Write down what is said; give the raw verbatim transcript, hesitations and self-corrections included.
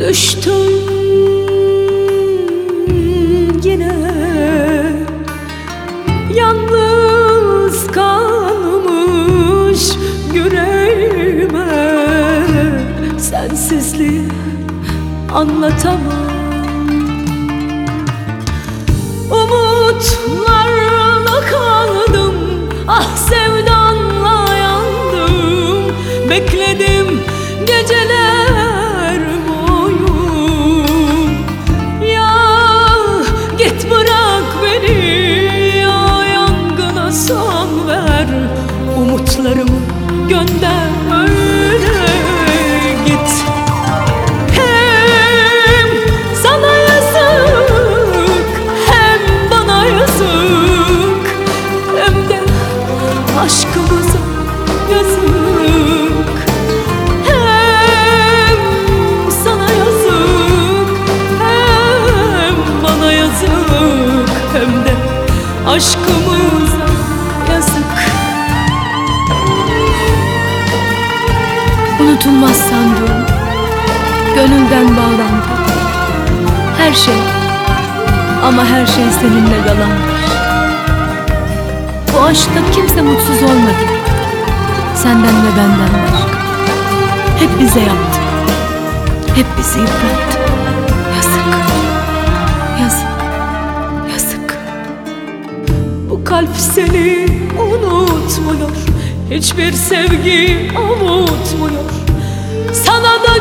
Düştüm yine, yalnız kalmış yüreğime. Sensizliği anlatamam. Umutlarla kaldım, ah sevdanla yandım. Bekledim geceler boyu. Ya git bırak beni, ya yangına son ver. Umutlarımı gönder, öyle git. Hem sana yazık, hem bana yazık, hem de aşkımıza yazık. Hem sana yazık, hem bana yazık, hem de aşkımıza yazık. Unutulmaz sandığım, gönülden bağlandı her şey, ama her şey seninle yalanmış. Bu aşkta kimse mutsuz olmadı, senden ve benden başka. Hep bize yaptı, hep bizi yıprattı. Yazık, yazık, yazık. Bu kalp seni unutmuyor, hiçbir sevgi avutmuyor. Sana da